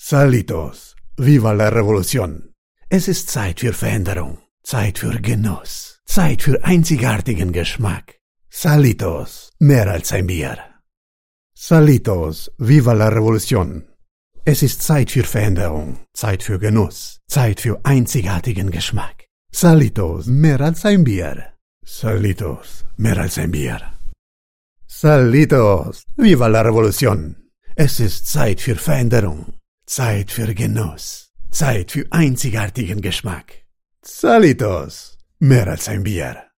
Salitos, viva la Revolution. Es ist Zeit für Veränderung, Zeit für Genuss, Zeit für einzigartigen Geschmack. Salitos, mehr als ein Bier. Salitos, viva la Revolution. Es ist Zeit für Veränderung, Zeit für Genuss, Zeit für einzigartigen Geschmack. Salitos, mehr als ein Bier. Salitos, mehr als ein Bier. Salitos, viva la Revolution. Es ist Zeit für Veränderung, Zeit für Genuss, Zeit für einzigartigen Geschmack. Salitos, mehr als ein Bier.